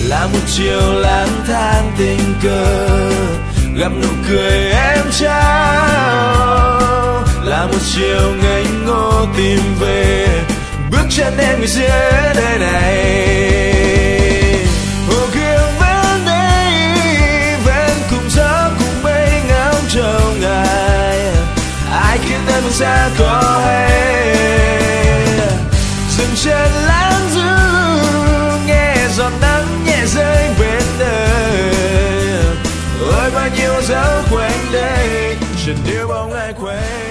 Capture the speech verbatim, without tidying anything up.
là một chiều lang thang tình cờ gặp nụ cười em trao, là một chiều ngây ngô tìm về bước chân em người giữa đời này. Hồ Gươm vẫn đây, vẫn cùng gió cùng mây ngắm chờ ngài, ai khiến em phương xa có hay dừng chân lãng du nghe giọt nắng nhẹ rơi bên đời. Ôi bao nhiêu dấu quanh đây, chẳng điều bóng ai quay.